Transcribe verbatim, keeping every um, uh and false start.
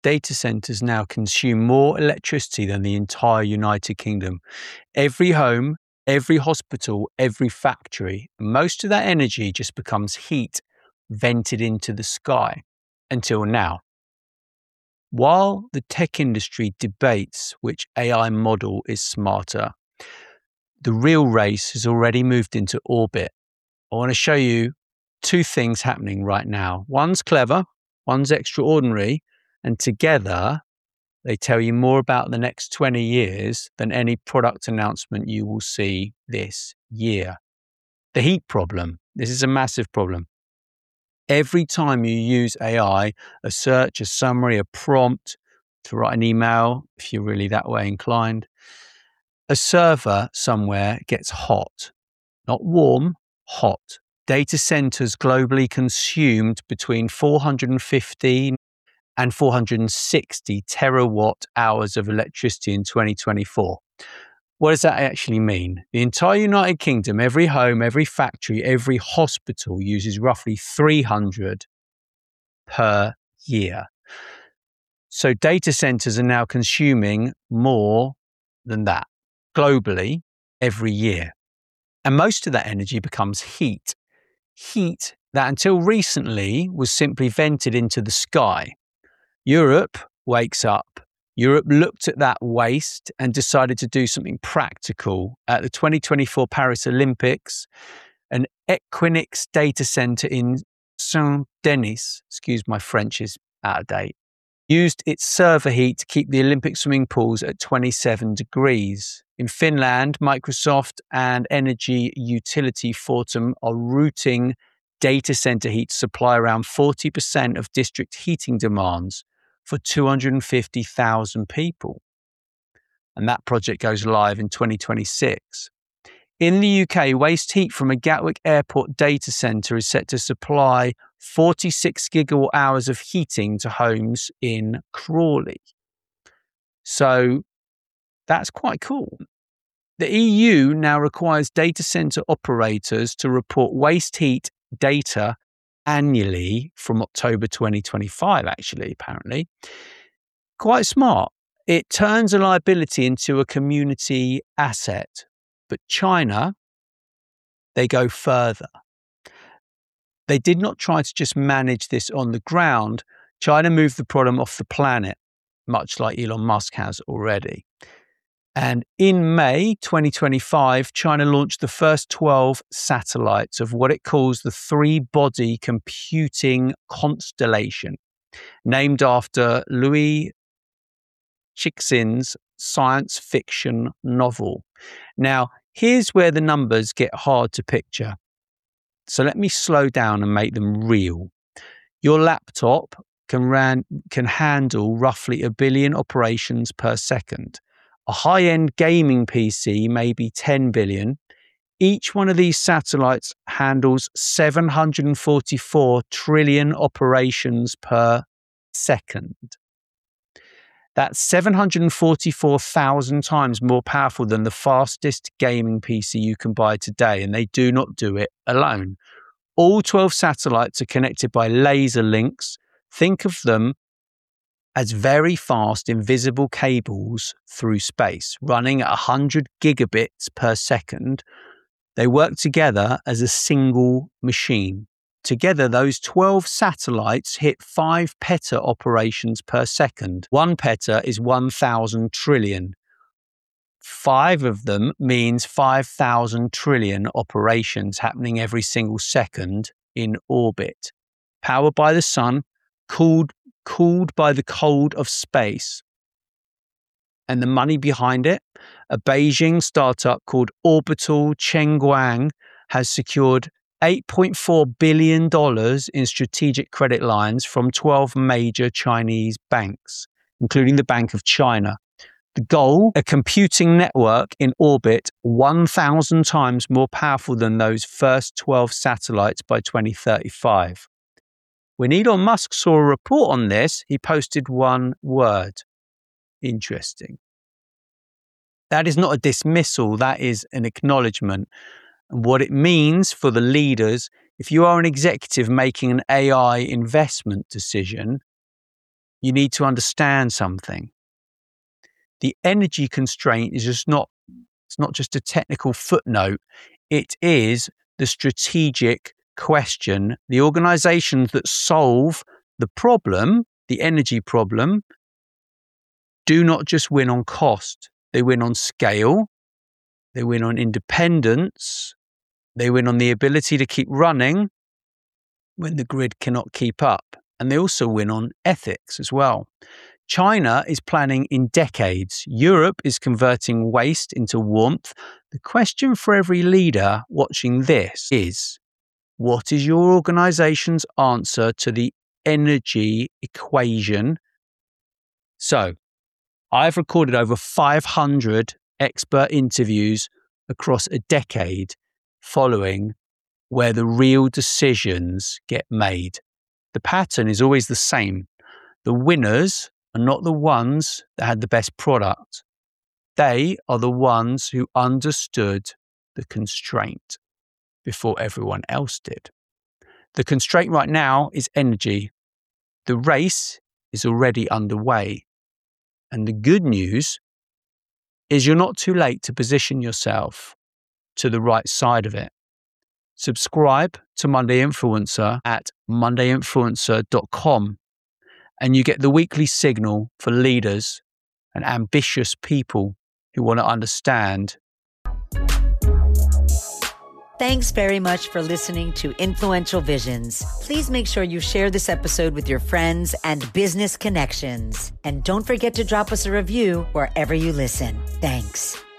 data centers now consume more electricity than the entire United Kingdom. Every home, every hospital, every factory, most of that energy just becomes heat vented into the sky until now. While the tech industry debates which A I model is smarter, the real race has already moved into orbit. I want to show you two things happening right now. One's clever, one's extraordinary, and together they tell you more about the next twenty years than any product announcement you will see this year. The heat problem. This is a massive problem. Every time you use A I, a search, a summary, a prompt to write an email, if you're really that way inclined, a server somewhere gets hot. Not warm, hot. Data centers globally consumed between four hundred fifty and four hundred sixty terawatt hours of electricity in twenty twenty-four. What does that actually mean? The entire United Kingdom, every home, every factory, every hospital uses roughly three hundred per year. So data centers are now consuming more than that globally every year. And most of that energy becomes heat. Heat that until recently was simply vented into the sky. Europe wakes up. Europe looked at that waste and decided to do something practical. At the twenty twenty-four Paris Olympics, an Equinix data center in Saint-Denis, excuse my French is out of date, used its server heat to keep the Olympic swimming pools at twenty-seven degrees. In Finland, Microsoft and energy utility Fortum are routing data center heat to supply around forty percent of district heating demands for two hundred fifty thousand people. And that project goes live in twenty twenty-six. In the U K, waste heat from a Gatwick Airport data center is set to supply forty-six gigawatt hours of heating to homes in Crawley. So that's quite cool. The E U now requires data center operators to report waste heat data annually from October twenty twenty-five, actually, apparently. Quite smart. It turns a liability into a community asset. But China, they go further. They did not try to just manage this on the ground. China moved the problem off the planet, much like Elon Musk has already. And in May twenty twenty-five, China launched the first twelve satellites of what it calls the three-body computing constellation, named after Louis Cixin's science fiction novel. Now, here's where the numbers get hard to picture. So let me slow down and make them real. Your laptop can, ran, can handle roughly a billion operations per second. A high-end gaming P C may be ten billion. Each one of these satellites handles seven hundred forty-four trillion operations per second. That's seven hundred forty-four thousand times more powerful than the fastest gaming P C you can buy today, and they do not do it alone. All twelve satellites are connected by laser links. Think of them as very fast invisible cables through space, running at one hundred gigabits per second. They work together as a single machine. Together, those twelve satellites hit five peta operations per second. One peta is one thousand trillion. Five of them means five thousand trillion operations happening every single second in orbit. Powered by the sun, cooled, cooled by the cold of space. And the money behind it, a Beijing startup called Orbital Chengguang has secured eight point four billion dollars in strategic credit lines from twelve major Chinese banks, including the Bank of China. The goal, a computing network in orbit one thousand times more powerful than those first twelve satellites by twenty thirty-five. When Elon Musk saw a report on this, he posted one word. Interesting. That is not a dismissal, that is an acknowledgement. And what it means for the leaders, if you are an executive making an A I investment decision, you need to understand something. The energy constraint is just not, it's not just a technical footnote. It is the strategic question. The organizations that solve the problem, the energy problem, do not just win on cost. They win on scale. They win on independence. They win on the ability to keep running when the grid cannot keep up. And they also win on ethics as well. China is planning in decades. Europe is converting waste into warmth. The question for every leader watching this is, what is your organization's answer to the energy equation? So, I've recorded over five hundred expert interviews across a decade following where the real decisions get made. The pattern is always the same. The winners are not the ones that had the best product. They are the ones who understood the constraint before everyone else did. The constraint right now is energy. The race is already underway. And the good news is you're not too late to position yourself to the right side of it. Subscribe to Monday Influencer at monday influencer dot com and you get the weekly signal for leaders and ambitious people who want to understand. Thanks very much for listening to Influential Visions. Please make sure you share this episode with your friends and business connections. And don't forget to drop us a review wherever you listen. Thanks.